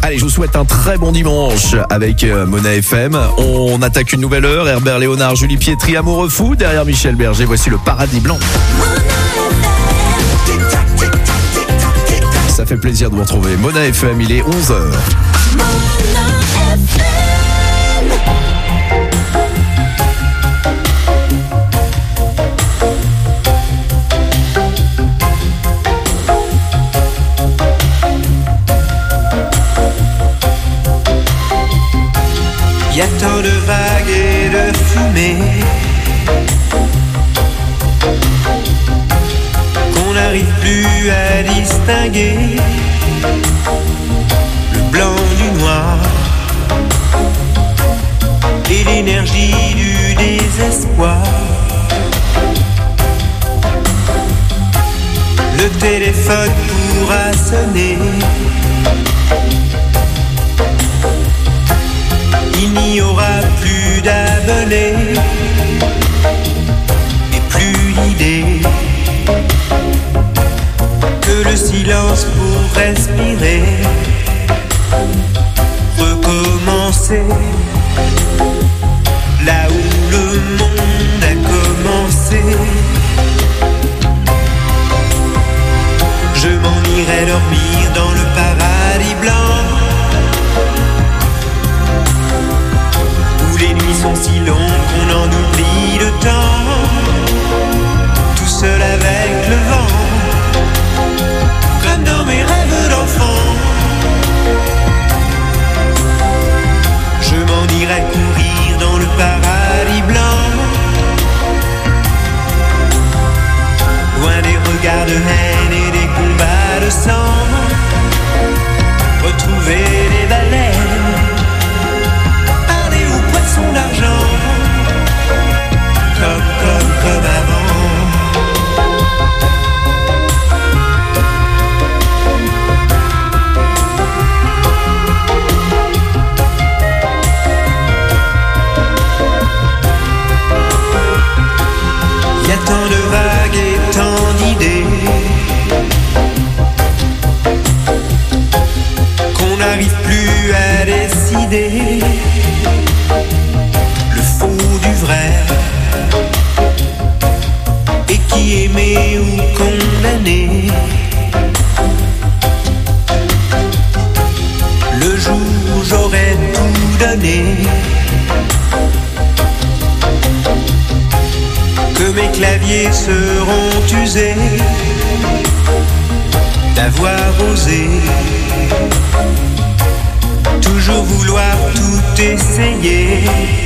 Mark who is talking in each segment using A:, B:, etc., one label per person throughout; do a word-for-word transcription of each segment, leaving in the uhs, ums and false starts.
A: Allez, je vous souhaite un très bon dimanche avec Mona F M. On attaque une nouvelle heure. Herbert Léonard, Julie Pietri, Amoureux fou. Derrière Michel Berger, voici le Paradis Blanc. Ça fait plaisir de vous retrouver. Mona F M, il est onze heures.
B: Y a tant de vagues et de fumée qu'on n'arrive plus à distinguer le blanc du noir et l'énergie du désespoir. Le téléphone pourra sonner, il n'y aura plus d'abonnés et plus d'idées que le silence pour respirer, recommencer là où le monde a commencé. Je m'en irai dormir dans le paradis blanc, les nuits sont si longues qu'on en oublie le temps, tout seul avec le vent, comme dans mes rêves d'enfant. Je m'en irai courir dans le paradis blanc, loin des regards de haine et des combats de sang, retrouver les baleines, d'argent, comme, comme, comme avant. Y a tant de vagues et tant d'idées qu'on n'arrive plus à décider du vrai, et qui aimait ou condamné. Le jour où j'aurais tout donné, que mes claviers seront usés d'avoir osé toujours vouloir tout essayer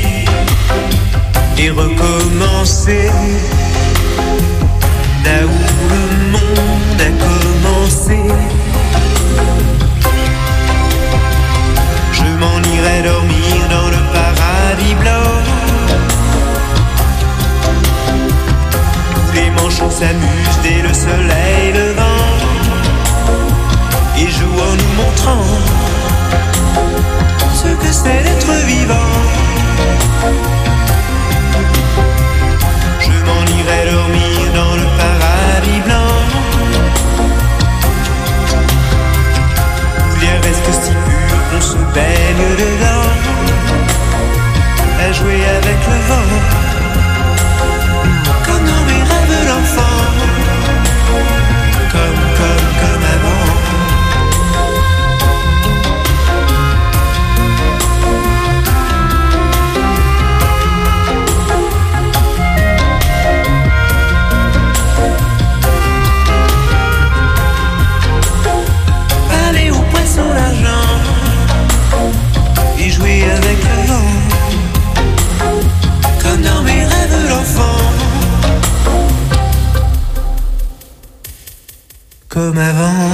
B: et recommencer là où le monde a commencé. Je m'en irai dormir dans le paradis blanc, où les manchots s'amusent dès le soleil levant et jouent en nous montrant ce que c'est d'être vivant. Je m'en irai dormir dans le paradis blanc, où l'air reste si pur qu'on se baigne dedans, à jouer avec le vent, comme dans mes rêves d'enfant, comme, comme, comme avant. Et jouer avec le vent, comme dans mes rêves d'enfant, comme avant.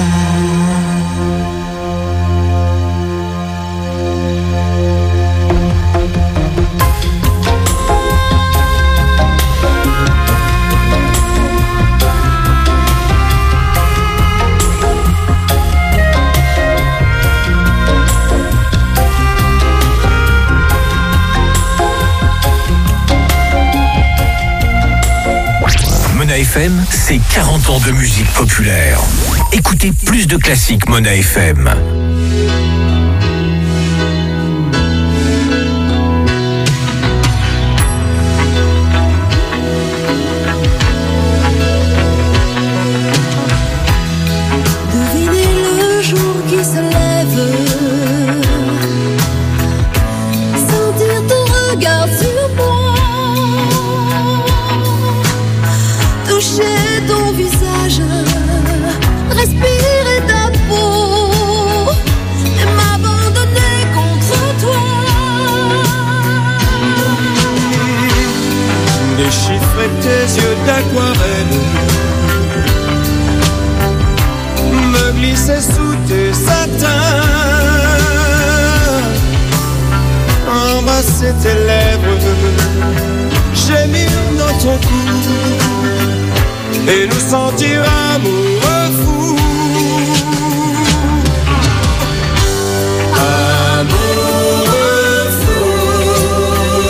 C: F M, c'est quarante ans de musique populaire. Écoutez plus de classiques Mona F M.
B: yeux d'aquarelle me glisser sous tes satins, embrasser tes lèvres, gémir dans ton cou et nous sentir amoureux fous. Amoureux fous,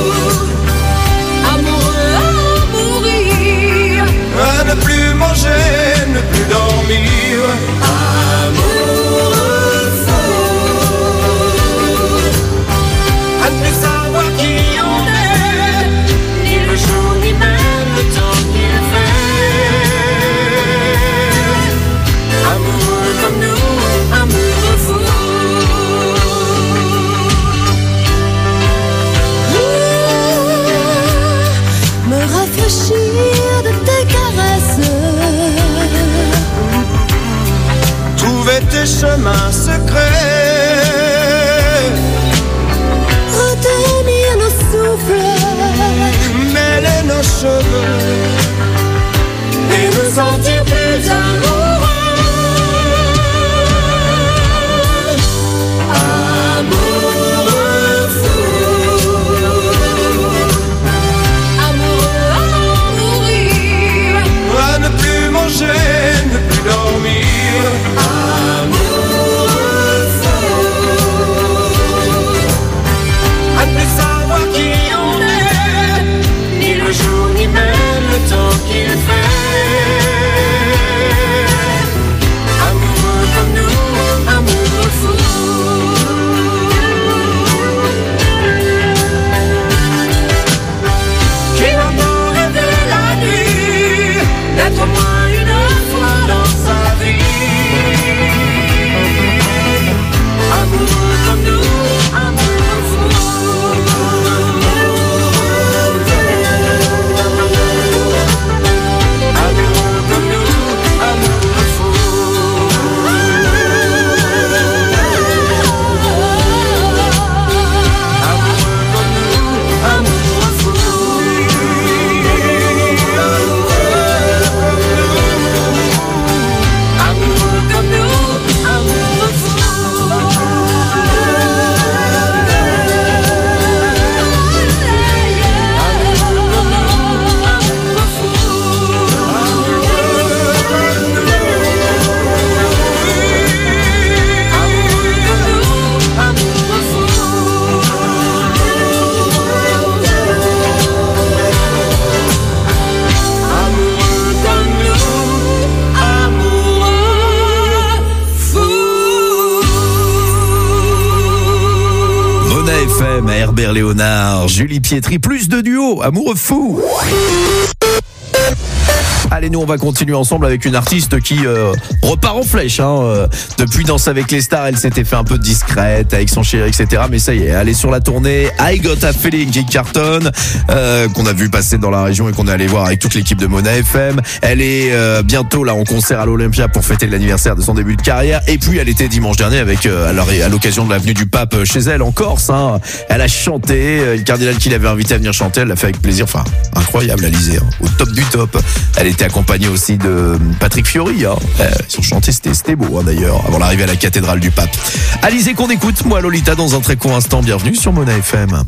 B: amoureux à mourir, à ne plus manger, ne plus dormir. Amoureux fous, à ne plus savoir qui on est, ni le jour ni même le temps qu'il fait. Amoureux comme nous, amoureux fous. Me rafraîchir de tes caresses, trouver tes chemins secrets, retenir nos souffles, mêler nos cheveux et nous sentir plus amoureux. Amoureux fous, amoureux à mourir, à ne plus manger, ne plus dormir. Amoureux fous, à ne plus savoir qui on est, ni le jour ni même le temps qu'il fait. Amoureux comme nous, amoureux fous. Qui entend rêver la nuit, d'être au moins une fois dans sa vie. Amoureux comme nous, amoureux fous. Amoureux comme nous, amoureux fous. Amoureux comme nous, amoureux fous. Amoureux comme nous, amoureux fous.
A: Mona F M, à Herbert Léonard, Julie Pietri, plus de duo, amoureux fou. Allez, nous on va continuer ensemble avec une artiste qui euh, repart en flèche. Hein, euh, depuis Danse avec les stars, elle s'était fait un peu discrète avec son chéri, et cetera. Mais ça y est, elle est sur la tournée I Got a Feeling qui cartonne, euh, qu'on a vu passer dans la région et qu'on est allé voir avec toute l'équipe de Mona F M. Elle est euh, bientôt là en concert à l'Olympia pour fêter l'anniversaire de son début de carrière. Et puis elle était dimanche dernier avec euh, alors, à l'occasion de l'avenue du Pape chez elle en Corse. Hein. Elle a chanté, euh, le cardinal qui l'avait invité à venir chanter, elle l'a fait avec plaisir. Enfin, incroyable, Alizée, hein, au top du top. Elle était accompagnée aussi de Patrick Fiori. Hein. Euh, ils ont chanté, c'était, c'était beau hein, d'ailleurs, avant l'arrivée à la cathédrale du Pape. Alizée qu'on écoute, moi Lolita, dans un très court instant. Bienvenue sur Mona F M.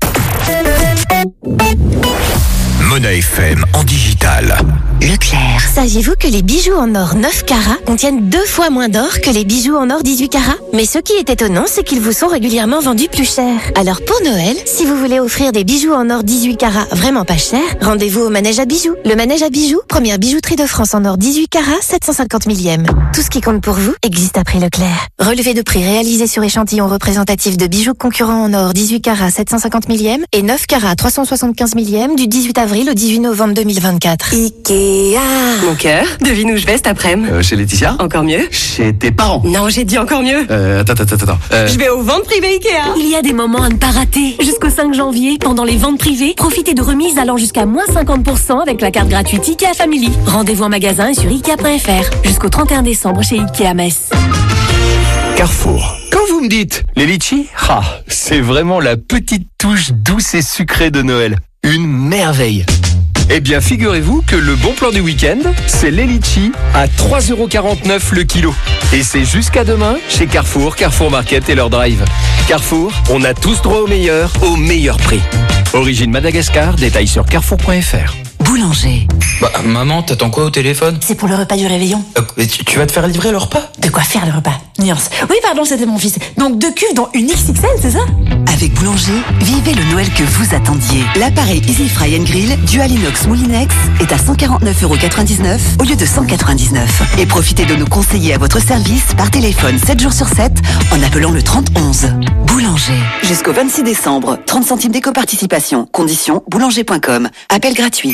C: Mona F M en digital.
D: Leclerc. Saviez-vous que les bijoux en or neuf carats contiennent deux fois moins d'or que les bijoux en or dix-huit carats? Mais ce qui est étonnant, c'est qu'ils vous sont régulièrement vendus plus cher. Alors pour Noël, si vous voulez offrir des bijoux en or dix-huit carats vraiment pas cher, rendez-vous au Manège à bijoux. Le Manège à bijoux, première bijouterie de France en or dix-huit carats, sept cent cinquante millième. Tout ce qui compte pour vous existe après Leclerc. Relevé de prix réalisé sur échantillon représentatif de bijoux concurrents en or dix-huit carats, sept cent cinquante millième et neuf carats, trois cent soixante-quinze millième du dix-huit avril au dix-huit novembre deux mille vingt-quatre. Ikea.
E: Mon cœur, devine où je vais cet après-midi.
F: Euh, chez Laetitia.
E: Encore mieux.
F: Chez tes parents.
E: Non, j'ai dit encore mieux.
F: Euh, attends, attends, attends. Euh...
E: Je vais aux ventes privées Ikea.
G: Il y a des moments à ne pas rater. Jusqu'au cinq janvier, pendant les ventes privées, profitez de remises allant jusqu'à moins cinquante pour cent avec la carte gratuite Ikea Family. Rendez-vous en magasin et sur Ikea point F R. Jusqu'au trente et un décembre chez Ikea Metz.
C: Carrefour. Quand vous me dites les litchis, ah, c'est vraiment la petite touche douce et sucrée de Noël. Une merveille. Eh bien, figurez-vous que le bon plan du week-end, c'est les litchis à trois euros quarante-neuf le kilo. Et c'est jusqu'à demain chez Carrefour, Carrefour Market et leur drive. Carrefour, on a tous droit au meilleur, au meilleur prix. Origine Madagascar, détail sur carrefour point f r.
H: Boulanger.
I: Bah, maman, t'attends quoi au téléphone?
H: C'est pour le repas du réveillon.
I: Euh, tu, tu vas te faire livrer le repas?
H: De quoi faire le repas? Nuance. Oui, pardon, c'était mon fils. Donc deux cuves dans une X X L, c'est ça? Avec Boulanger, vivez le Noël que vous attendiez. L'appareil Easy Fry and Grill Dual Inox Moulinex est à cent quarante-neuf euros quatre-vingt-dix-neuf au lieu de cent quatre-vingt-dix-neuf. Et profitez de nos conseillers à votre service par téléphone sept jours sur sept en appelant le trente onze. Boulanger. Jusqu'au vingt-six décembre, trente centimes d'éco-participation. Conditions boulanger point com. Appel gratuit.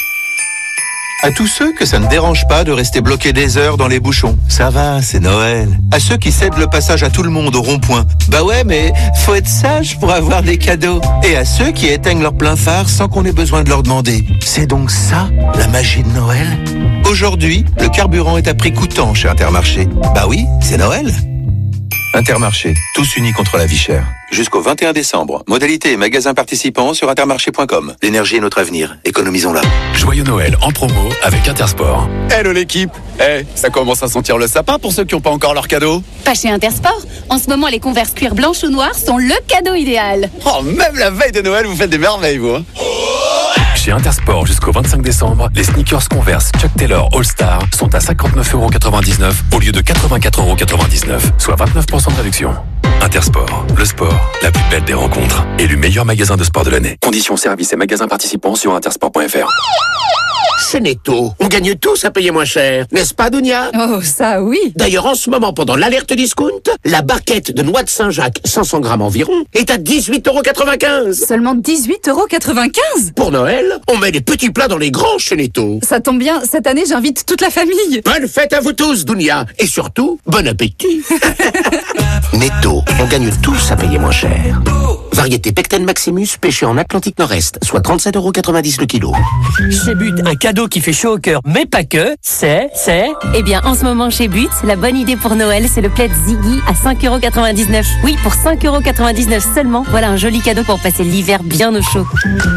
J: À tous ceux que ça ne dérange pas de rester bloqués des heures dans les bouchons. Ça va, c'est Noël. À ceux qui cèdent le passage à tout le monde au rond-point. Bah ouais, mais faut être sage pour avoir des cadeaux. Et à ceux qui éteignent leur plein phare sans qu'on ait besoin de leur demander. C'est donc ça, la magie de Noël? Aujourd'hui, le carburant est à prix coûtant chez Intermarché. Bah oui, c'est Noël. Intermarché, tous unis contre la vie chère. Jusqu'au vingt et un décembre. Modalité et magasins participants sur intermarché point com. L'énergie est notre avenir. Économisons-la.
K: Joyeux Noël en promo avec Intersport.
F: Hello l'équipe. Eh, hey, ça commence à sentir le sapin pour ceux qui n'ont pas encore leur cadeau.
L: Pas chez Intersport. En ce moment, les Converse cuir blanches ou noires sont le cadeau idéal.
F: Oh, même la veille de Noël, vous faites des merveilles, vous. Hein.
K: Chez Intersport jusqu'au vingt-cinq décembre, les sneakers Converse Chuck Taylor All Star sont à cinquante-neuf euros quatre-vingt-dix-neuf au lieu de quatre-vingt-quatre euros quatre-vingt-dix-neuf, soit vingt-neuf pour cent de réduction. Intersport, le sport, la plus belle des rencontres. Élu meilleur magasin de sport de l'année. Conditions, services et magasins participants sur intersport point f r.
M: Chez Netto, on gagne tous à payer moins cher, n'est-ce pas, Dounia?
E: Oh, ça oui.
M: D'ailleurs, en ce moment, pendant l'alerte discount, la barquette de noix de Saint-Jacques, cinq cents grammes environ, est à dix-huit euros quatre-vingt-quinze.
E: Seulement dix-huit euros quatre-vingt-quinze?
M: Pour Noël, on met les petits plats dans les grands chez Netto.
E: Ça tombe bien, cette année, j'invite toute la famille.
M: Bonne fête à vous tous, Dounia. Et surtout, bon appétit. Netto, on gagne tous à payer moins cher. Variété Pecten Maximus, pêché en Atlantique Nord-Est, soit trente-sept euros quatre-vingt-dix le kilo.
N: Chez But, un cadeau qui fait chaud au cœur, mais pas que, c'est, c'est...
G: Eh bien, en ce moment chez But, la bonne idée pour Noël, c'est le plaid Ziggy à cinq euros quatre-vingt-dix-neuf. Oui, pour cinq euros quatre-vingt-dix-neuf seulement, voilà un joli cadeau pour passer l'hiver bien au chaud.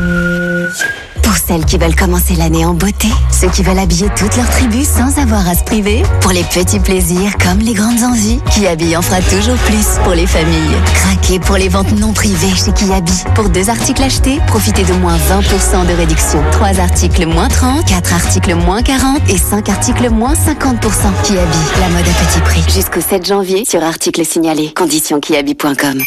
O: Pour celles qui veulent commencer l'année en beauté, ceux qui veulent habiller toute leur tribu sans avoir à se priver, pour les petits plaisirs comme les grandes envies, Kiabi en fera toujours plus pour les familles. Craquez pour les ventes non privées chez Kiabi. Pour deux articles achetés, profitez de moins vingt pour cent de réduction. Trois articles moins trente, quatre articles moins quarante et cinq articles moins cinquante pour cent. Kiabi, la mode à petit prix. Jusqu'au sept janvier sur articles signalés. Conditions kiabi point com.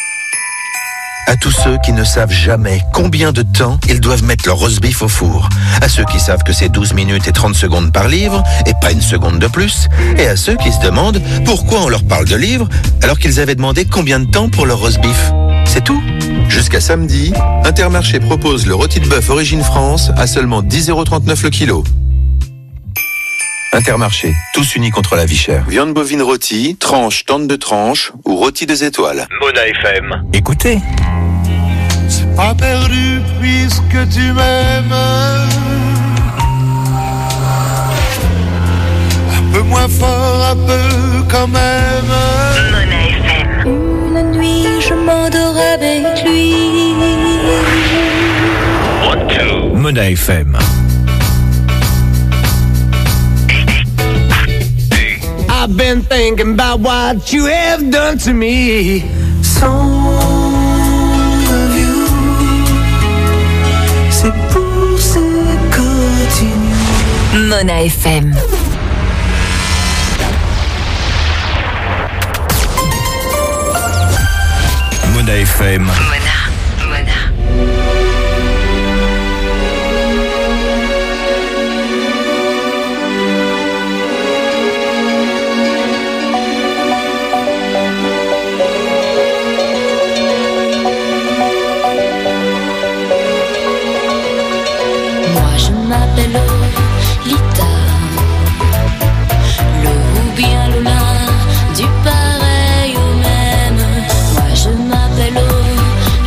J: À tous ceux qui ne savent jamais combien de temps ils doivent mettre leur roast beef au four. À ceux qui savent que c'est douze minutes et trente secondes par livre, et pas une seconde de plus. Et à ceux qui se demandent pourquoi on leur parle de livres, alors qu'ils avaient demandé combien de temps pour leur roast beef. C'est tout. Jusqu'à samedi, Intermarché propose le rôti de bœuf Origine France à seulement dix euros trente-neuf le kilo. Intermarché, tous unis contre la vie chère. Viande bovine rôtie, tranche, tente de tranche ou rôti deux étoiles.
P: Mona F M.
K: Écoutez.
B: C'est pas perdu puisque tu m'aimes. Un peu moins fort, un peu quand même.
Q: Mona F M.
R: Une nuit, je m'endors avec lui.
K: One, two. Mona F M.
B: I've been thinking about what you have done to me. Sans you, c'est pour ce continue.
H: Mona F M.
K: Mona F M.
Q: Mona, Mona.
R: M'appelle Lita, Lo ou bien Lola, du pareil au même. Moi je m'appelle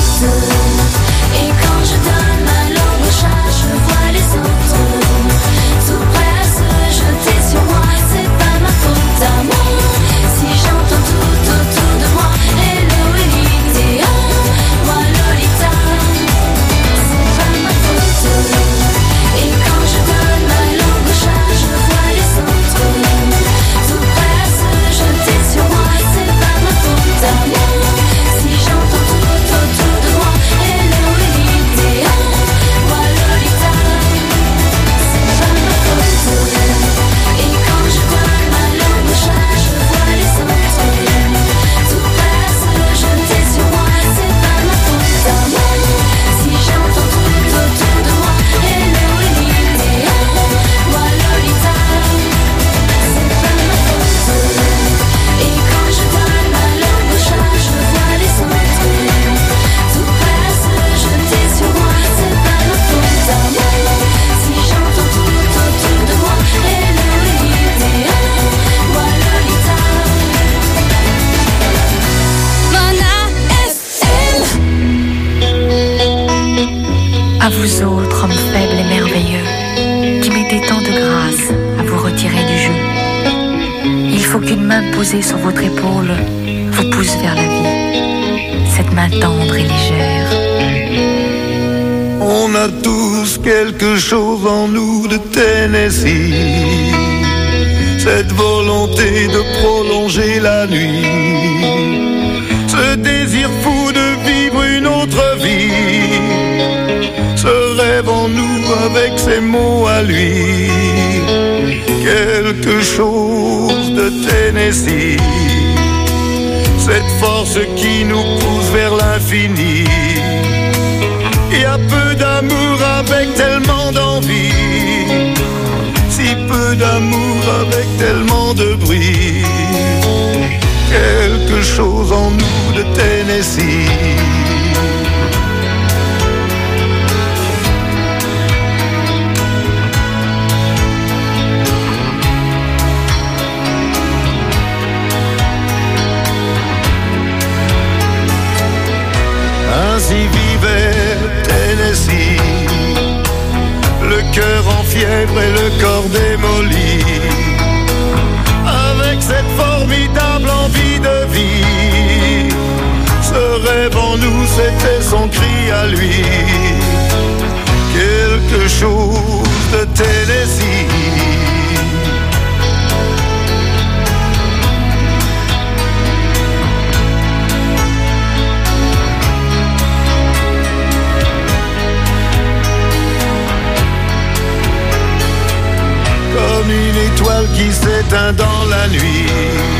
R: faute. Et quand je donne ma langue au chat, je vois les autres tout prêts à se jeter sur moi. C'est pas ma faute à moi. Si j'entends tout autour de moi, hello Elite, moi Lolita, c'est pas ma faute. Et quand je donne ma langue au chat, je vois les autres tout prêts à se jeter sur moi. C'est pas ma faute à moi. Si j'entends tout autour de moi, hello Elite, moi Lolita, c'est pas ma faute. Et quand je donne ma langue au chat, je vois les autres tout prêts à se jeter sur moi. C'est pas ma faute à moi. Si j'entends tout autour de moi, hello Elite, moi Lolita, c'est pas ma faute. Et quand je donne ma langue au chat, je vois les autres tout prêts à se jeter sur moi. C'est pas ma faute à moi. Si j'entends tout autour de moi, hello Elite, moi Lolita. Mona S L.
P: À vous autres, hommes faibles et merveilleux, qui mettez tant de grâce à vous retirer du jeu. Il faut qu'une main posée sur votre épaule vous pousse vers la vie. Cette main tendre et légère.
S: On a tous quelque chose en nous de Tennessee, cette volonté de prolonger la nuit, ce désir fou de vivre une autre vie, ce rêve en nous avec ses mots à lui, quelque chose de Tennessee, cette force qui nous pousse vers l'infini. Il y a peu d'amour avec tellement d'envie, si peu d'amour avec tellement de bruit, quelque chose en nous de Tennessee. Ainsi vivait Tennessee, le cœur en fièvre et le corps démoli, avec cette formidable envie de vie. Ce rêve en nous, c'était son cri à lui, quelque chose de Tennessee. Comme une étoile qui s'éteint dans la nuit,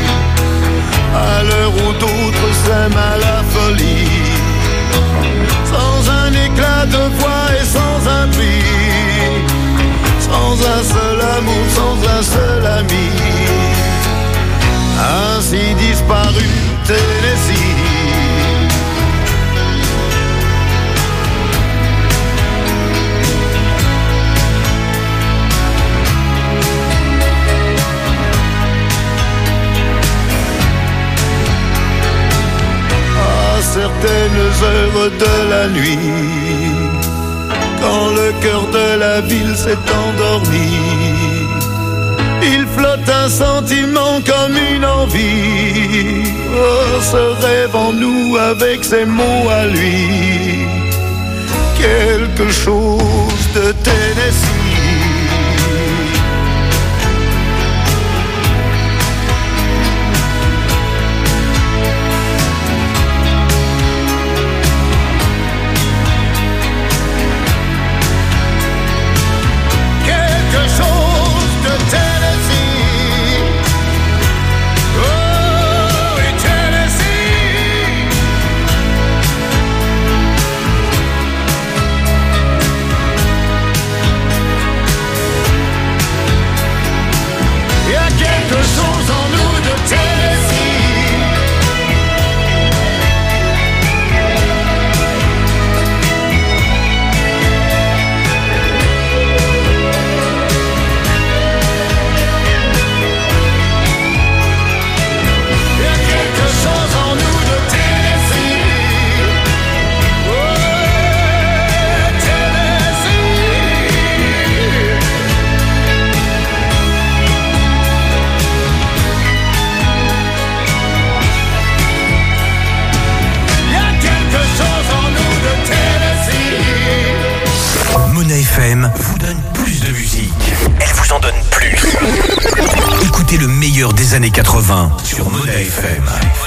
S: à l'heure où d'autres s'aiment à la folie, sans un éclat de voix et sans un bruit, sans un seul amour, sans un seul ami, ainsi disparu Tennessee. Certaines heures de la nuit, quand le cœur de la ville s'est endormi, il flotte un sentiment comme une envie. Oh, ce rêve en nous avec ses mots à lui, quelque chose de Tennessee.
T: meilleur des années quatre-vingts sur Monet F M.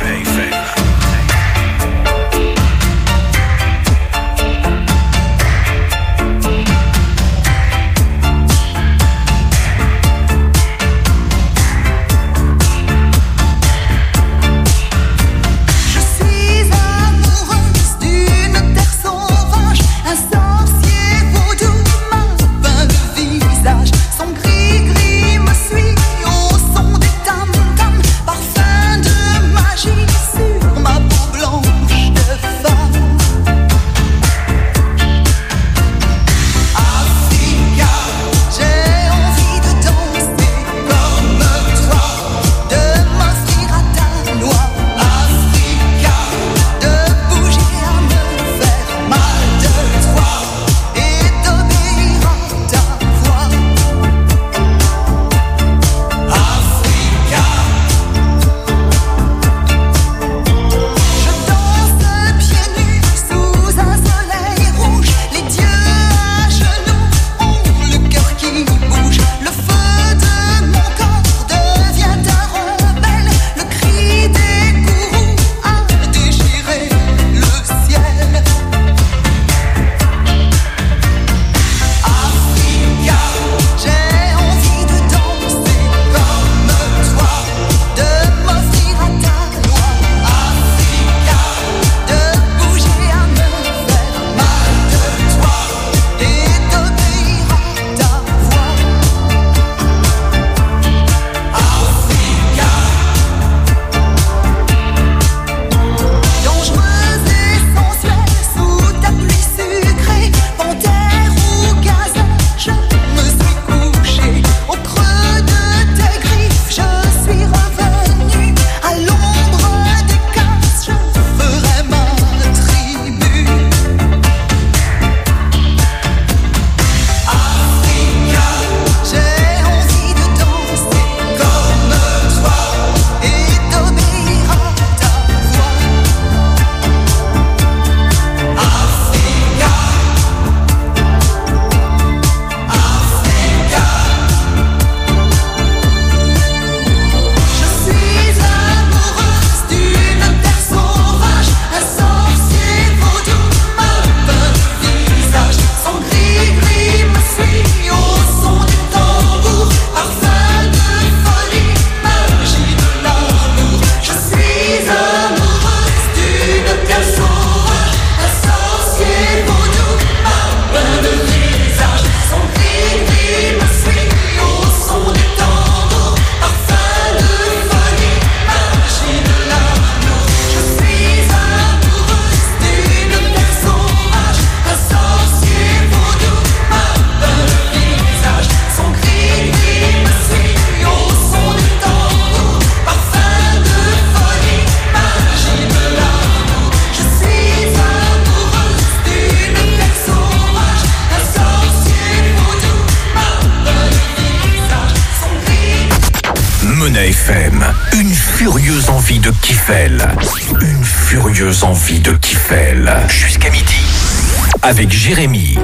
T: F M, une furieuse envie de Kiffel. Une furieuse envie de Kiffel. Jusqu'à midi, avec Jérémy.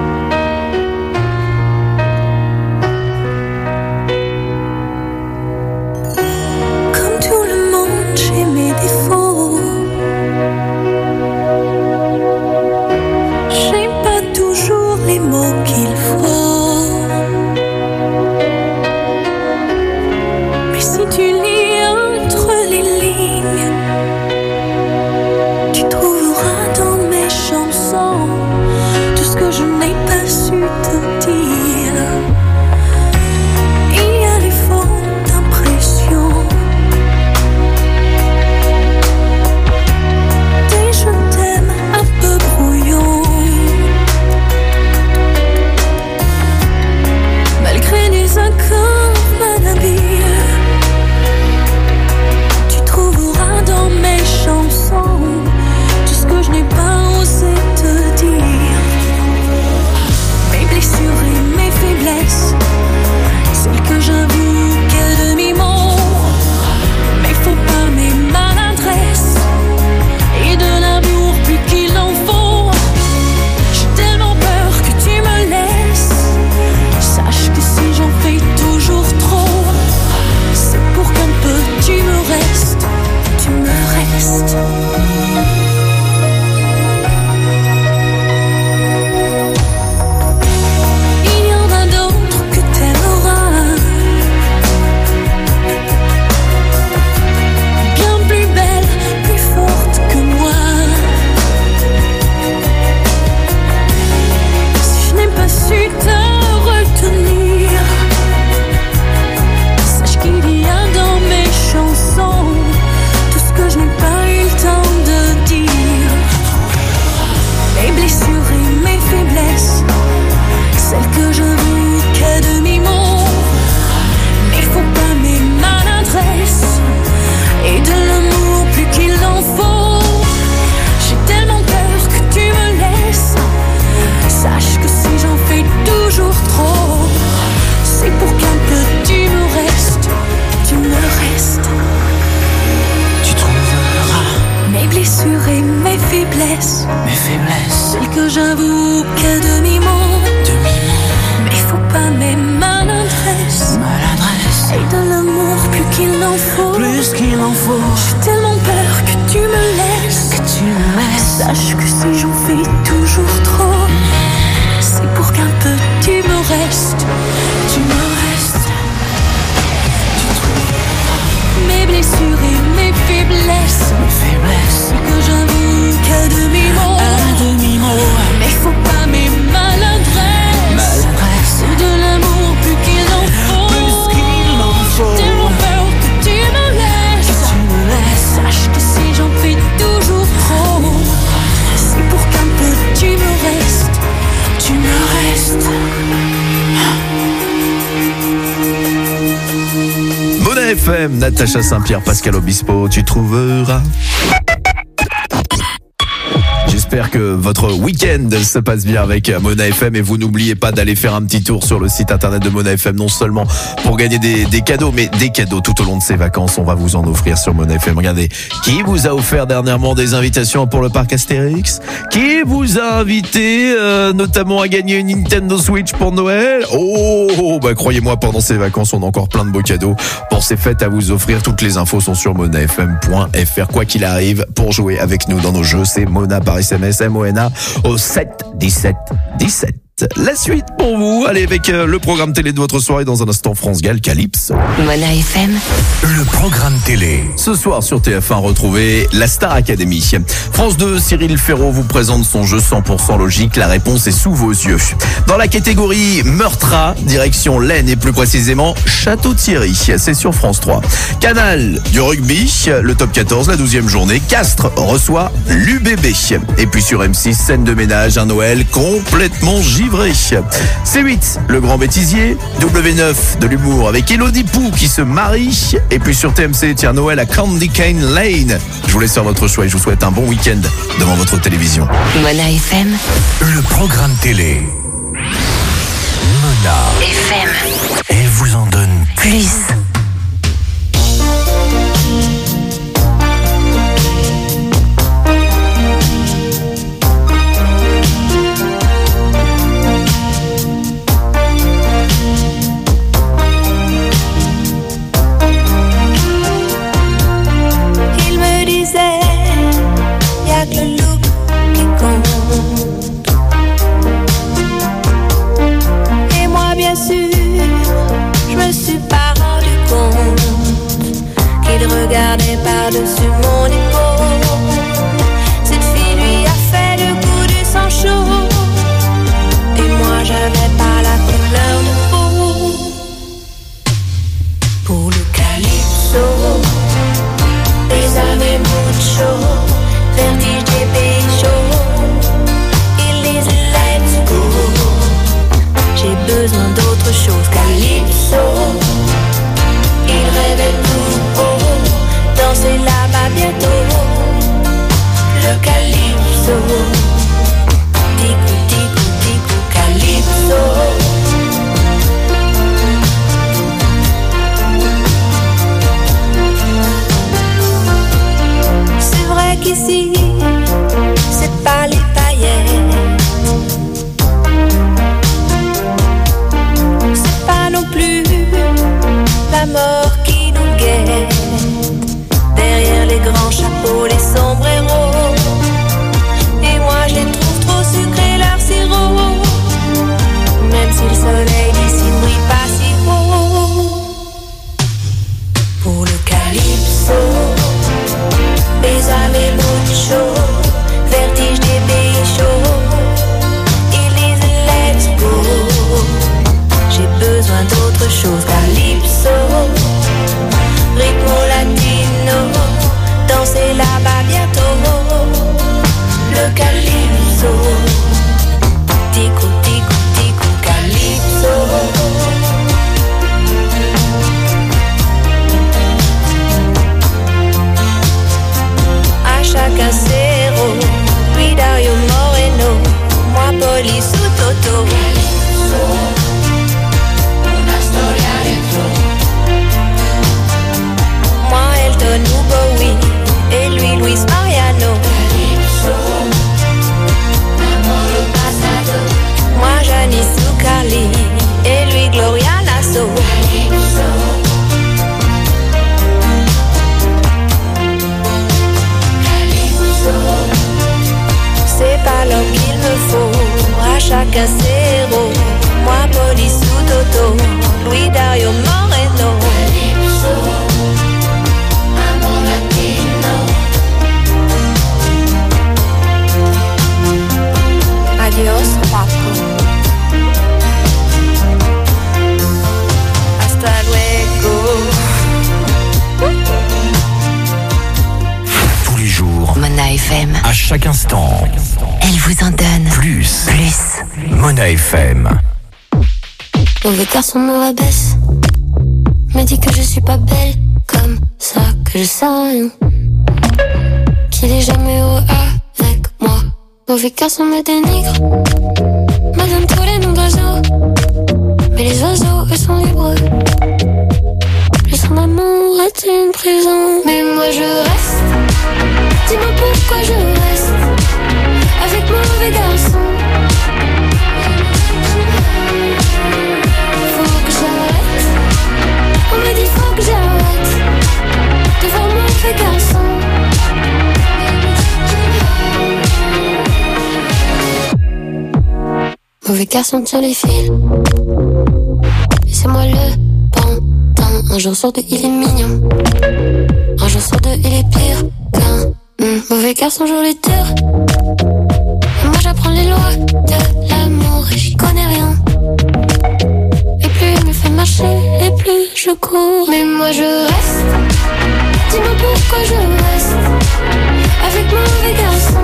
R: Comme tout le monde, j'ai mes défauts. J'ai pas toujours les mots qu'il faut. Si tu lis entre les lignes, tu trouveras dans mes chansons tout ce que je mes faiblesses. Et que j'avoue qu'à demi-mot, demi-mot, mais faut pas mes maladresses. Maladresse. Et de l'amour plus qu'il en faut. Plus qu'il en faut. J'ai tellement peur que tu me laisses. Que tu me laisses. Sache que si j'en fais toujours trop, c'est pour qu'un peu tu me restes. Tu me restes. Tu trouves mes blessures et mes faiblesses. Mes faiblesses. Que j'avoue qu'à demi-mot. À demi-mot. Mais faut pas mes maladresses. Maladresses. De l'amour plus qu'il en faut. Plus qu'il en faut. J'ai tellement peur que tu me laisses. Que tu me laisses. Sache que si j'en fais toujours trop, c'est pour qu'un peu tu me restes. Tu me restes.
A: Mona F M, Natacha Saint-Pierre, Pascal Obispo, tu trouveras. J'espère que votre week-end se passe bien avec Mona F M et vous n'oubliez pas d'aller faire un petit tour sur le site internet de Mona F M, non seulement pour gagner des, des cadeaux, mais des cadeaux tout au long de ces vacances. On va vous en offrir sur Mona F M. Regardez, qui vous a offert dernièrement des invitations pour le parc Astérix? Qui vous a invité euh, notamment à gagner une Nintendo Switch pour Noël? Oh, bah croyez-moi, pendant ces vacances, on a encore plein de beaux cadeaux pour ces fêtes à vous offrir. Toutes les infos sont sur mona f m point f r. Quoi qu'il arrive, pour jouer avec nous dans nos jeux, c'est Mona par S M S, M O N A au sept dix-sept dix-sept. La suite pour vous, allez avec euh, le programme télé de votre soirée dans un instant. France Gall, Calypso.
O: Mona F M.
T: Le programme télé.
A: Ce soir sur T F un, retrouvez la Star Academy. France deux, Cyril Ferraud vous présente son jeu cent pour cent logique. La réponse est sous vos yeux. Dans la catégorie Meurtra, direction l'Aisne et plus précisément Château-Thierry. C'est sur France trois. Canal du rugby, le top quatorze, la douzième journée. Castres reçoit l'U B B. Et puis sur M six, scène de ménage, un Noël complètement givré. C huit, le grand bêtisier. W neuf, de l'humour avec Elodie Pou qui se marie. Et puis sur T M C, tiens, Noël à Candy Cane Lane. Je vous laisse faire votre choix et je vous souhaite un bon week-end devant votre télévision.
O: Mona F M.
T: Le programme télé. Mona
O: F M.
T: Elle vous en donne
O: Plus.
R: Regardait par-dessus mon épaule. Cette fille lui a fait le coup du sang chaud. Et moi j'avais pas la couleur de peau. Pour le calypso, bésame mucho, vertige des péchos. Il disait let's go. J'ai besoin d'autre chose, calypso. Il rêvait tout haut. Danser là-bas bientôt, le calypso. Tico, tico, tico, calypso. C'est vrai qu'ici, c'est pas les paillettes. C'est pas non plus la mort qui nous guette. Derrière les grands chapeaux, les sombreros. Et moi je les trouve trop sucrés, leur sirop. Même si le soleil d'ici ne brille pas si haut. Pour le calypso, bésame mucho, vertige des péchos. Il disent let's go. J'ai besoin d'autre chose, calypso. Ritmo latino, danser là-bas bientôt, le calypso. Tico, tico, tico, calypso. À chacun zéro, puis Dario Moreno, moi Police ou Toto. Calypso, una storia dentro. Moi Elton ou Bowie, et lui Luis Mariano. Calypso, Chacun zéro, moi police ou Toto, Louis Dario Moreno. Calypso, amor latino. Adios, guapo. Hasta luego.
T: Tous les jours,
H: Mona F M.
T: à chaque instant.
H: Elle vous en donne.
T: Plus.
H: Plus.
T: Mona F M.
R: Mauvais garçon me rabaisse, me dit que je suis pas belle, comme ça que je sais rien, qu'il est jamais heureux avec moi. Mauvais garçon me dénigre, me donne tous les noms d'oiseaux, mais les oiseaux eux sont libres. Le son d'amour est une prison, mais moi je reste. Dis-moi pourquoi je reste avec mauvais garçon. Faut que j'arrête. On me dit faut que j'arrête de voir mauvais garçon. Mauvais garçon tire les fils, et c'est moi le pantin. Un jour sur deux il est mignon, un jour sur deux il est pire qu'un mmh. Mauvais garçon joue les durs, et moi j'apprends les lois de l'amour et j'y connais rien. Et plus il me fait marcher, et plus je cours. Mais moi je reste. Dis-moi pourquoi je reste avec mauvais garçon.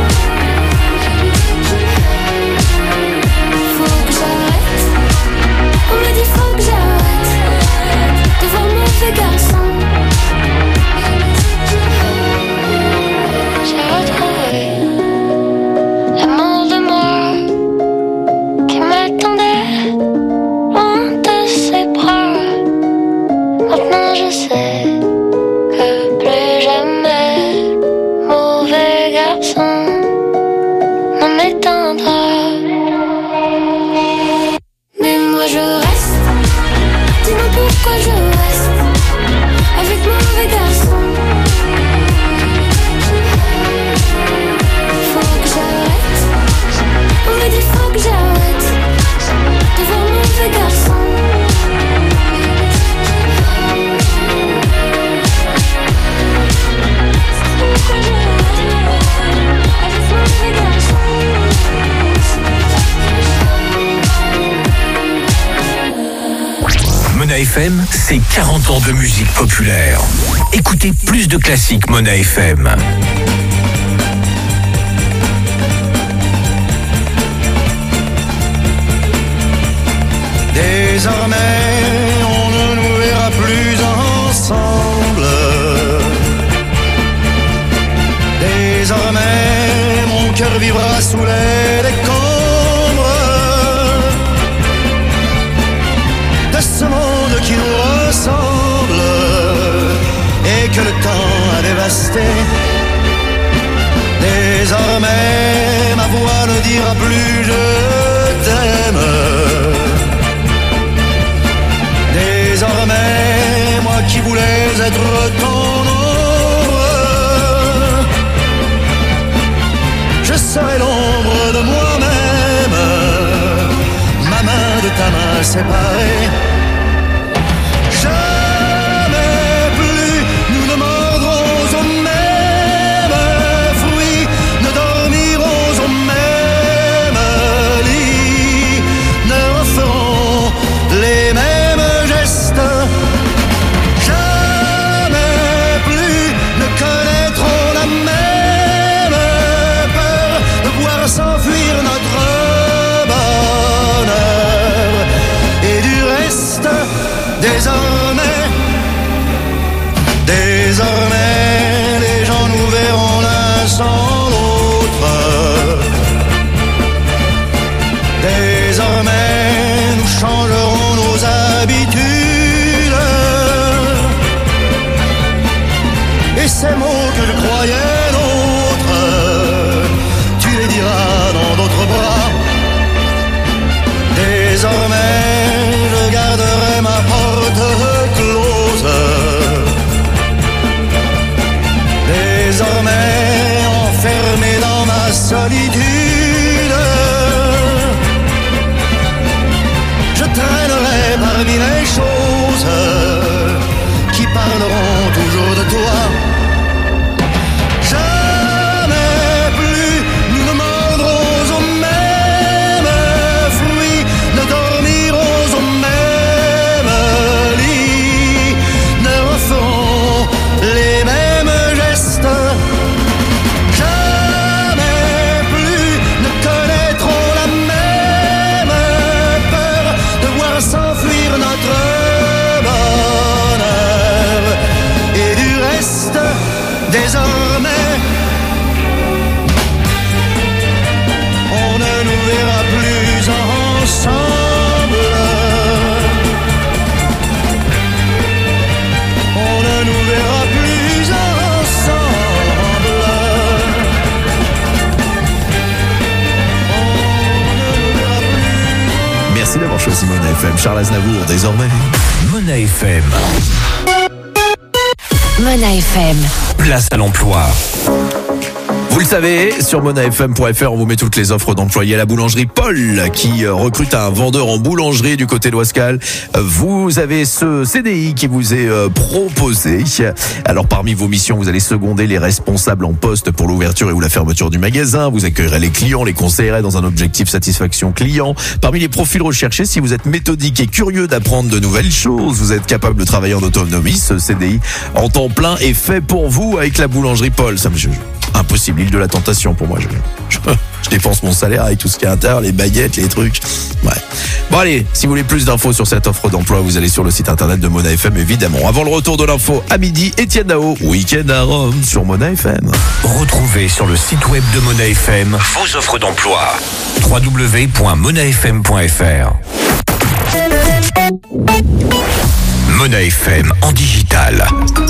R: Faut que j'arrête. On me dit faut que j'arrête de voir mauvais garçon. J'ai retrouvé l'amour de moi qui m'attendait loin de ses bras. Maintenant je sais que plus jamais mauvais garçon ne m'éteindra. Mais moi je reste. Dis-moi pourquoi je reste avec mauvais garçon. Faut que j'arrête. On me dit faut que j'arrête de voir mauvais garçon.
T: Mona F M, c'est quarante ans de musique populaire. Écoutez plus de classiques Mona F M.
S: Désormais, on ne nous verra plus ensemble. Désormais, mon cœur vivra sous les décombres de ce monde qui nous ressemble et que le temps a dévasté. Désormais, ma voix ne dira plus je t'aime. Désormais, moi qui voulais être ton ombre, je serai l'ombre de moi-même, ma main de ta main séparée. Jamais plus nous ne mordrons au même fruit, ne dormirons au même lit, ne referons les mêmes gestes. Jamais plus ne connaîtrons la même peur de voir s'enfuir notre bonheur. Et du reste, désormais, désormais, les gens nous verront l'un sans l'autre. Désormais, nous changerons nos habitudes. Et ces mots que je croyais nôtres, tu les diras dans d'autres bras.
A: Merci d'avoir choisi Mona F M. Charles Aznavour, désormais.
T: Mona F M.
G: Mona F M.
T: Place à l'emploi.
A: Vous le savez, sur mona f m point f r, on vous met toutes les offres d'employés à la boulangerie Paul, qui recrute un vendeur en boulangerie du côté de Ouascal. Vous avez ce C D I qui vous est proposé. Alors, parmi vos missions, vous allez seconder les responsables en poste pour l'ouverture et ou la fermeture du magasin. Vous accueillerez les clients, les conseillerez dans un objectif satisfaction client. Parmi les profils recherchés, si vous êtes méthodique et curieux d'apprendre de nouvelles choses, vous êtes capable de travailler en autonomie, ce C D I en temps plein est fait pour vous avec la boulangerie Paul. Ça me juge. Impossible, l'île de la tentation pour moi. Je, je, je dépense mon salaire avec tout ce qui est à l'intérieur, les baguettes, les trucs. Ouais. Bon allez, si vous voulez plus d'infos sur cette offre d'emploi, vous allez sur le site internet de Mona F M évidemment. Avant le retour de l'info à midi, Étienne Dao, Week-end à Rome sur Mona F M.
T: Retrouvez sur le site web de Mona F M vos offres d'emploi. w w w point mona f m point f r. Mona F M en digital.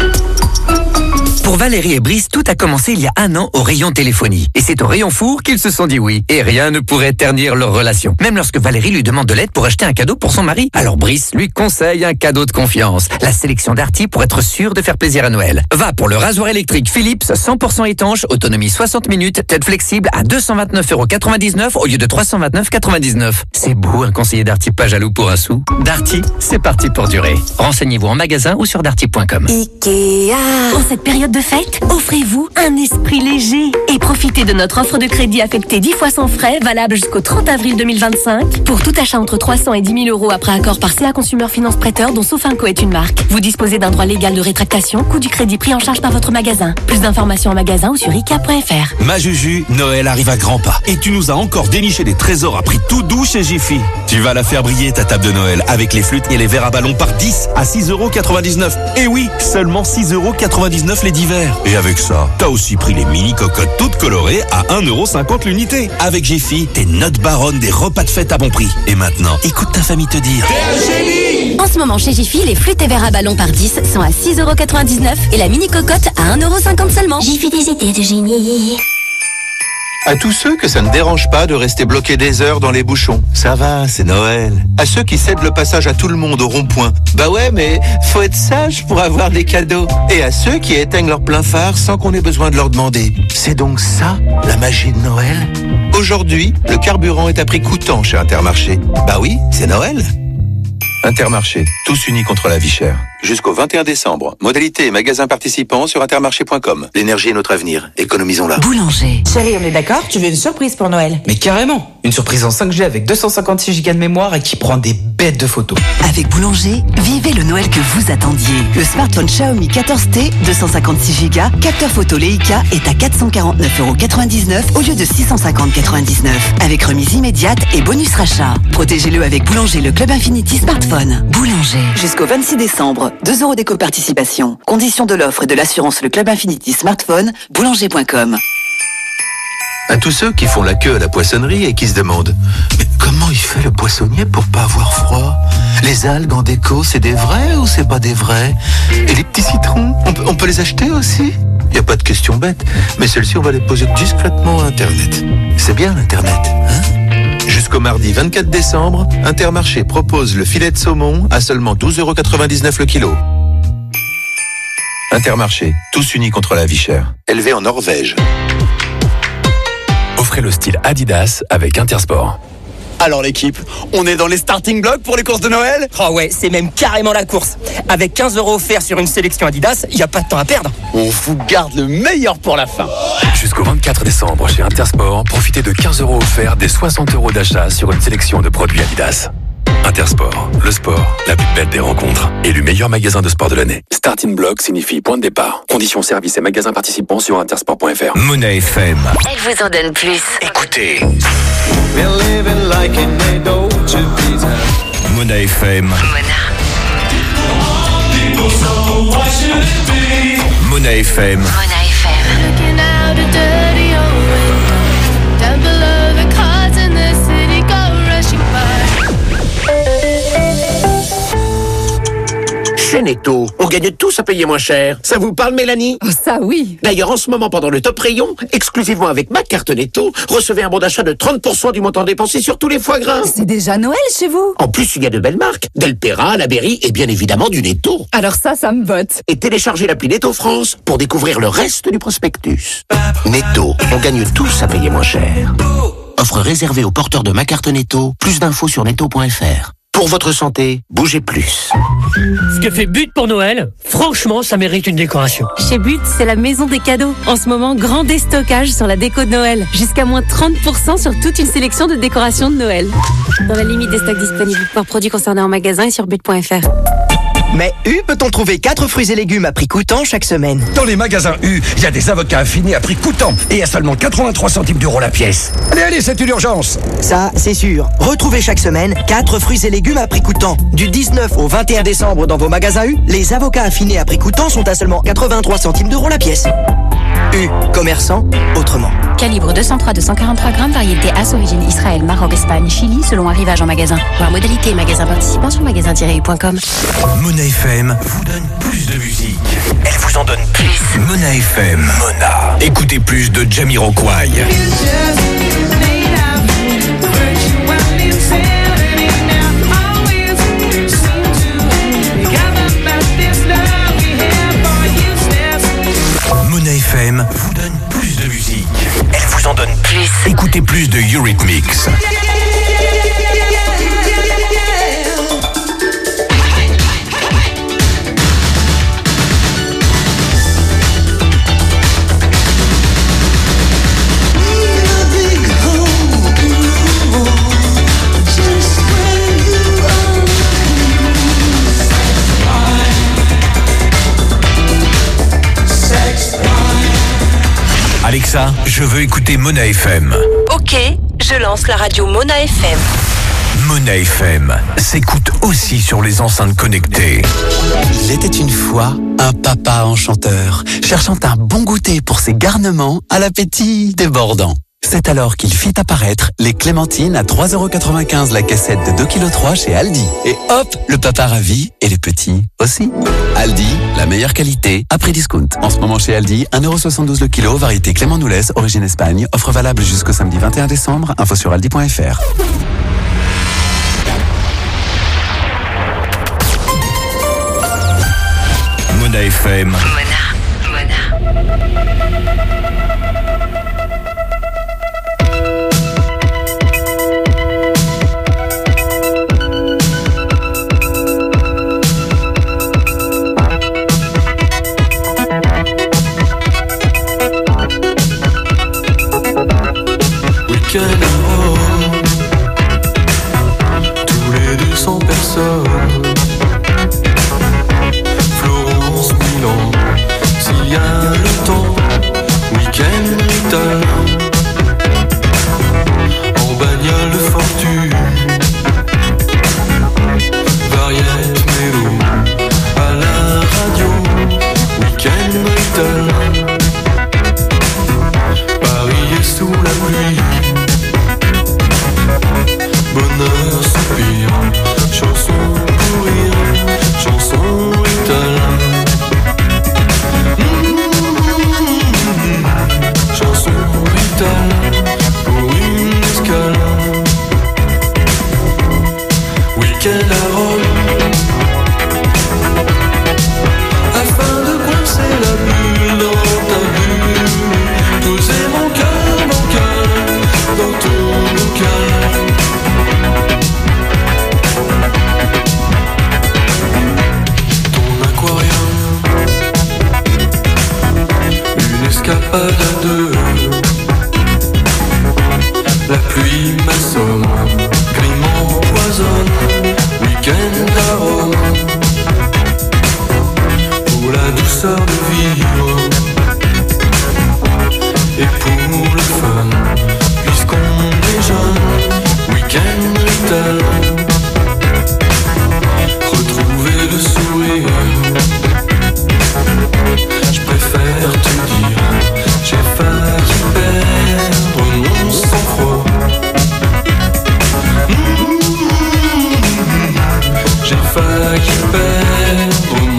N: Pour Valérie et Brice, tout a commencé il y a un an au rayon téléphonie. Et c'est au rayon four qu'ils se sont dit oui. Et rien ne pourrait ternir leur relation. Même lorsque Valérie lui demande de l'aide pour acheter un cadeau pour son mari. Alors Brice lui conseille un cadeau de confiance. La sélection Darty pour être sûr de faire plaisir à Noël. Va pour le rasoir électrique Philips cent pour cent étanche, autonomie soixante minutes, tête flexible à deux cent vingt-neuf euros quatre-vingt-dix-neuf au lieu de trois cent vingt-neuf euros quatre-vingt-dix-neuf. C'est beau un conseiller Darty pas jaloux pour un sou. Darty, c'est parti pour durer. Renseignez-vous en magasin ou sur darty point com.
G: Ikea. En cette période de fête, offrez-vous un esprit léger et profitez de notre offre de crédit affectée dix fois sans frais, valable jusqu'au trente avril deux mille vingt-cinq. Pour tout achat entre trois cents et dix mille euros après accord par C A Consumer Finance Prêteur, dont Sofinco est une marque. Vous disposez d'un droit légal de rétractation, coût du crédit pris en charge par votre magasin. Plus d'informations en magasin ou sur ikea point f r.
U: Ma Juju, Noël arrive à grands pas. Et tu nous as encore déniché des trésors à prix tout doux chez Jiffy. Tu vas la faire briller ta table de Noël avec les flûtes et les verres à ballon par dix à six euros quatre-vingt-dix-neuf. Et oui, seulement six euros quatre-vingt-dix-neuf les dix verres. Et avec ça, t'as aussi pris les mini cocottes toutes colorées à un euro cinquante l'unité. Avec Jiffy, t'es notre baronne des repas de fête à bon prix. Et maintenant, écoute ta famille te dire.
V: En ce moment chez Jiffy, les flûtes et verres à ballon par dix sont à six euros quatre-vingt-dix-neuf et la mini cocotte à un euro cinquante seulement.
O: Jiffy, des idées de génie.
J: À tous ceux que ça ne dérange pas de rester bloqués des heures dans les bouchons. Ça va, c'est Noël. À ceux qui cèdent le passage à tout le monde au rond-point. Bah ouais, mais faut être sage pour avoir des cadeaux. Et à ceux qui éteignent leur plein phare sans qu'on ait besoin de leur demander. C'est donc ça, la magie de Noël? Aujourd'hui, le carburant est à prix coûtant chez Intermarché. Bah oui, c'est Noël. Intermarché, tous unis contre la vie chère. Jusqu'au vingt et un décembre. Modalité et magasins participants sur intermarché point com. L'énergie est notre avenir. Économisons-la.
H: Boulanger. Chérie, on est d'accord? Tu veux une surprise pour Noël?
I: Mais carrément. Une surprise en cinq G avec deux cent cinquante-six gigas de mémoire et qui prend des bêtes de photos.
H: Avec Boulanger, vivez le Noël que vous attendiez. Le smartphone Xiaomi quatorze T, deux cent cinquante-six gigas, capteur photo Leica est à quatre cent quarante-neuf euros quatre-vingt-dix-neuf au lieu de six cent cinquante euros quatre-vingt-dix-neuf. Avec remise immédiate et bonus rachat. Protégez-le avec Boulanger, le Club Infinity Smartphone. Boulanger. Jusqu'au vingt-six décembre, deux euros d'éco-participation. Conditions de l'offre et de l'assurance le Club Infinity Smartphone, boulanger point com.
J: À tous ceux qui font la queue à la poissonnerie et qui se demandent « Mais comment il fait le poissonnier pour pas avoir froid? Les algues en déco, c'est des vrais ou c'est pas des vrais? Et les petits citrons, on peut, on peut les acheter aussi? Y a pas de question bête, mais celles-ci on va les poser discrètement à Internet. C'est bien l'Internet, hein? Jusqu'au mardi vingt-quatre décembre, Intermarché propose le filet de saumon à seulement douze euros quatre-vingt-dix-neuf le kilo. Intermarché, tous unis contre la vie chère. Élevé en Norvège.
K: Offrez le style Adidas avec Intersport.
F: Alors l'équipe, on est dans les starting blocks pour les courses de Noël?
N: Oh ouais, c'est même carrément la course. Avec quinze euros offerts sur une sélection Adidas, il n'y a pas de temps à perdre.
F: On vous garde le meilleur pour la fin.
K: Jusqu'au vingt-quatre décembre chez Intersport, profitez de quinze euros offerts des soixante euros d'achat sur une sélection de produits Adidas. Intersport, le sport, la plus belle des rencontres. Élu meilleur magasin de sport de l'année. Starting block signifie point de départ. Conditions services et magasins participants sur intersport point f r.
T: Mona F M.
O: Elle vous en donne plus.
T: Écoutez. Mona F M. Mona F M.
O: Mona F M.
M: Chez Netto, on gagne tous à payer moins cher. Ça vous parle, Mélanie?
E: Oh, ça oui.
M: D'ailleurs, en ce moment, pendant le top rayon, exclusivement avec ma carte Netto, recevez un bon d'achat de trente pour cent du montant dépensé sur tous les foie gras.
E: C'est déjà Noël chez vous.
M: En plus, il y a de belles marques. Del Perra, La Berry et bien évidemment du Netto.
E: Alors ça, ça me botte.
M: Et téléchargez l'appli Netto France pour découvrir le reste du prospectus. Netto, on gagne tous à payer moins cher. Offre réservée aux porteurs de ma carte Netto. Plus d'infos sur netto point f r. Pour votre santé, bougez plus.
C: Ce que fait But pour Noël, franchement, ça mérite une décoration.
V: Chez But, c'est la maison des cadeaux. En ce moment, grand déstockage sur la déco de Noël. Jusqu'à moins trente pour cent sur toute une sélection de décorations de Noël. Dans la limite des stocks disponibles. Pour produits concernés en magasin et sur but point f r.
D: Mais U peut-on trouver quatre fruits et légumes à prix coûtant chaque semaine?
T: Dans les magasins U, il y a des avocats affinés à prix coûtant et à seulement quatre-vingt-trois centimes d'euros la pièce. Allez, allez, c'est une urgence.
D: Ça, c'est sûr. Retrouvez chaque semaine quatre fruits et légumes à prix coûtant. Du dix-neuf au vingt et un décembre dans vos magasins U, les avocats affinés à prix coûtant sont à seulement quatre-vingt-trois centimes d'euros la pièce. U, commerçant autrement.
V: Calibre deux cent trois à deux cent quarante-trois grammes, variété As, origine Israël, Maroc, Espagne, Chili, selon arrivage en magasin. Voir modalité et magasin participant sur magasin tiret u point com.
T: Mona F M vous donne plus de musique. Elle vous en donne plus. Mona F M. Mona. Écoutez plus de Jamiroquai. Mona F M vous donne plus de musique. Elle vous en donne plus. Écoutez plus de Eurythmics. Alexa, je veux écouter Mona F M.
W: Ok, je lance la radio Mona F M.
T: Mona F M s'écoute aussi sur les enceintes connectées.
X: Il était une fois un papa enchanteur, cherchant un bon goûter pour ses garnements à l'appétit débordant. C'est alors qu'il fit apparaître les clémentines à trois euros quatre-vingt-quinze la cassette de deux virgule trois kilos chez Aldi. Et hop, le papa ravi et les petits aussi. Aldi, la meilleure qualité à prix discount. En ce moment chez Aldi, un euro soixante-douze le kilo, variété Clément Noulez, origine Espagne. Offre valable jusqu'au samedi vingt et un décembre. Info sur aldi point f r.
T: Mona F M.
Q: Mona, Mona.
B: Week-end à Rome, tous les deux cents personnes. Florence, Milan, s'il y a le temps. Week-end italien, en bagnole de fortune. Variette, mélo, à la radio. Week-end italien, Paris est sous la pluie. Bonheur, soupir, chanson pour rire, chanson italien. Mmh, chanson italien pour une escale. Week-end à Rome, afin de coincer la bulle dans ta bulle. Poser mon cœur, mon cœur dans ton local. Escapade à deux, la pluie m'assomme, crime empoisonne, week-end à Rome, pour la douceur de vivre, et pour le fun, puisqu'on est jeune, week-end italien, retrouver le sourire. Je préfère te dire, j'ai failli perdre mon sang-froid. Mmh, j'ai failli perdre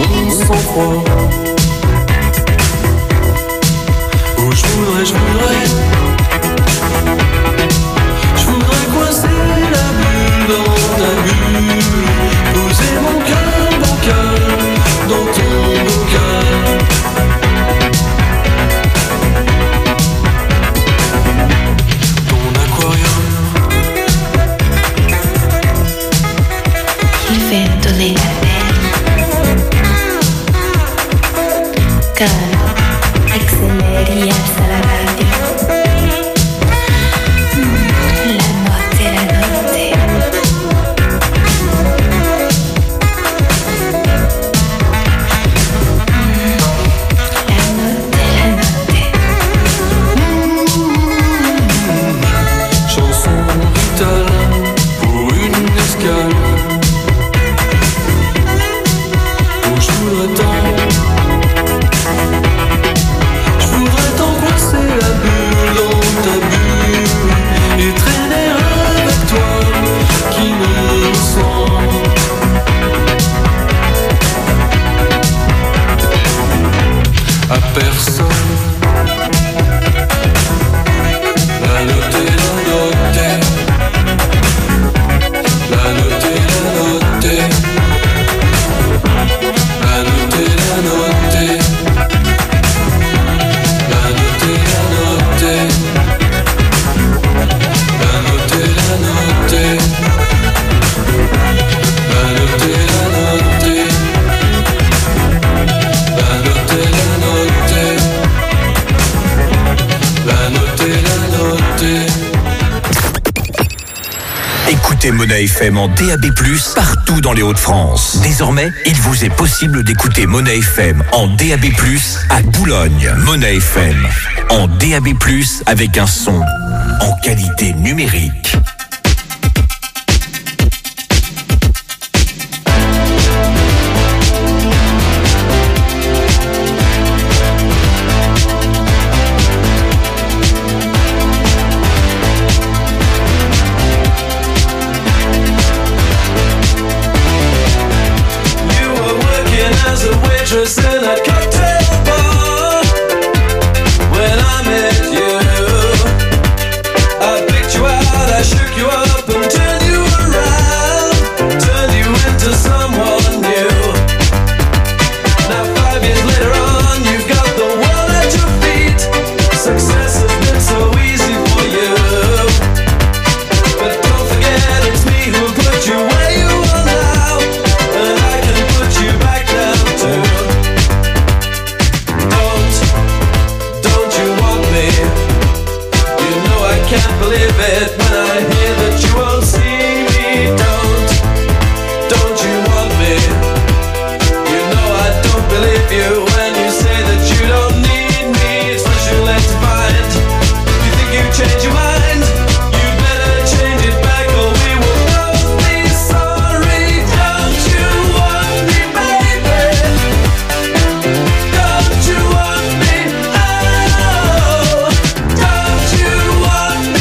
B: capitale pour une escale. Oh, je voudrais tant, je voudrais tant coincer la bulle dans ta bulle et traîner avec toi qui me ressemble. À personne. La noter, la noter. La noter, la noter. La noter, la noter. La noter, la noter. La noter, la noter. La noter, la noter. La noter, la noter. La noter, la noter.
T: Écoutez Mona F M en D A B plus, partout dans les Hauts-de-France. Désormais, il vous est possible d'écouter Mona F M en D A B plus à Boulogne. Mona F M en D A B plus avec un son en qualité numérique.
B: Waitress in a cocktail bar. When I met you, I picked you out, I shook you up and turned you around, turned you into someone new. Now five years later on, you've got the world at your feet. Success has been so easy for you, but don't forget it's me who put you where you are now, and I can put you back down too. Can't believe it when I hear that you won't see me. Don't, don't you want me? You know I don't believe you when you say that you don't need me. It's what you let to find. You think you change your mind? You better change it back or we will both be sorry. Don't you want me, baby? Don't you want me? Oh, don't you want me?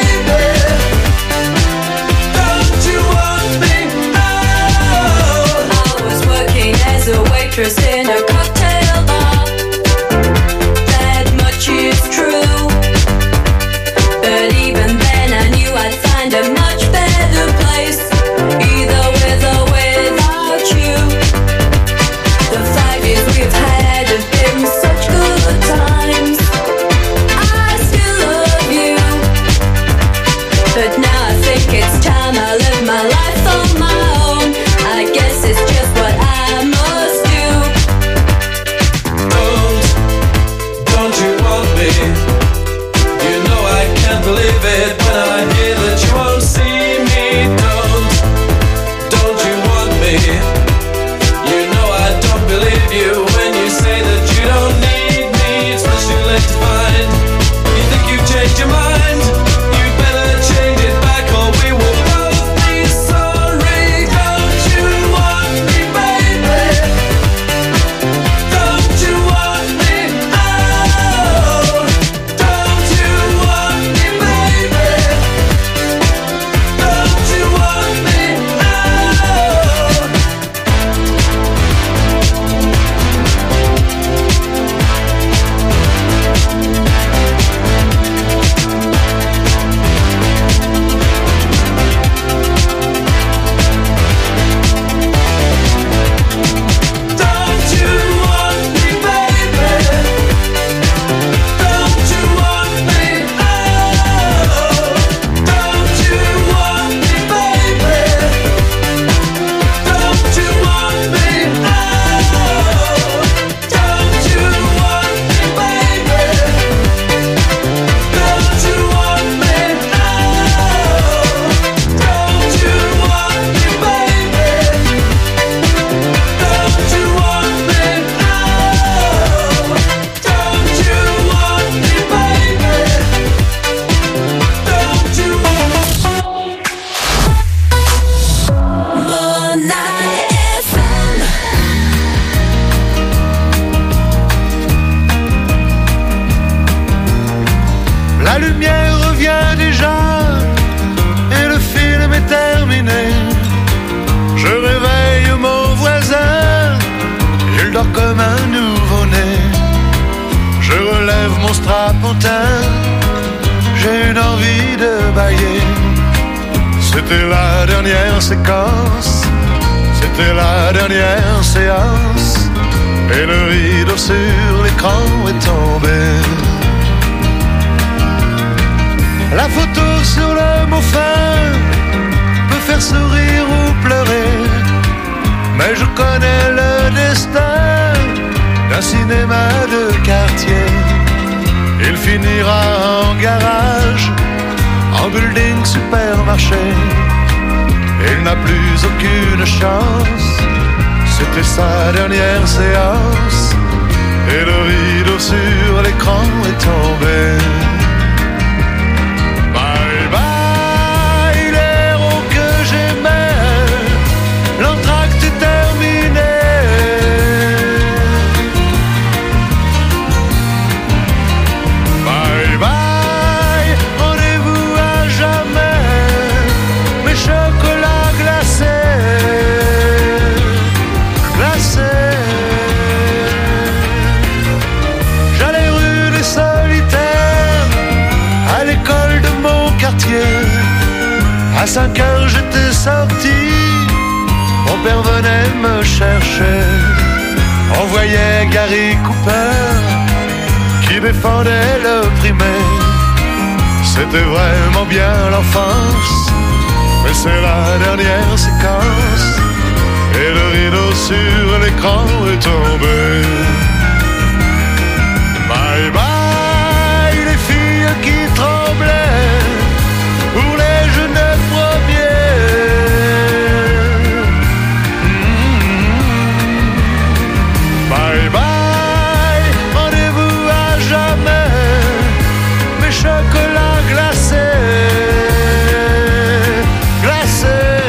B: Waitress in a cocktail bar. That much is true, but even then I knew I'd find a much better place, either with or without you. The five years we've had have been such good times. I still love you, but now I think it's time I live my life on my own. I guess it's just what I must do. Don't, don't you want me? You know I can't believe it when I hear that you won't see me. Don't, don't you want me? You know I don't believe you when you say that you don't need me. It's what you let to find. You think you've changed your mind? You better change it back or we will both be sorry.
L: C'était la dernière séquence, c'était la dernière séance, et le rideau sur l'écran est tombé. La photo sur le mot fin peut faire sourire ou pleurer, mais je connais le destin d'un cinéma de quartier. Il finira en garage, en building supermarché. Il n'a plus aucune chance, c'était sa dernière séance, et le rideau sur l'écran est tombé. Bye bye, l'héros que j'aimais, l'entracte est terminé. Bye bye, rendez-vous à jamais, mes chocolats glacés, glacés. J'allais rue des Solitaires, à l'école de mon quartier. À cinq heures j'étais sorti, mon père venait me chercher. On voyait Gary Cooper qui défendait le primaire. C'était vraiment bien l'enfance, mais c'est la dernière séquence, et le rideau sur l'écran est tombé. Bye bye, les filles qui tremblaient pour les jeunes premiers. Mm-hmm. Bye bye, rendez-vous à jamais, mes chocolats glacés, glacés.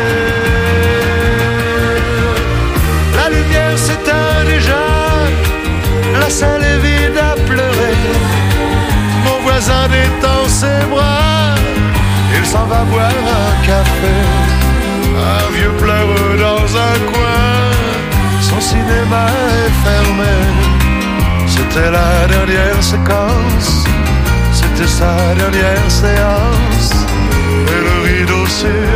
L: La lumière s'éteint déjà, la salle est vide à pleurer. Mon voisin détend ses bras, il s'en va boire un café. Un vieux pleure dans un coin, son cinéma est fermé. C'était la dernière séquence, c'était sa dernière séance, et le rideau sur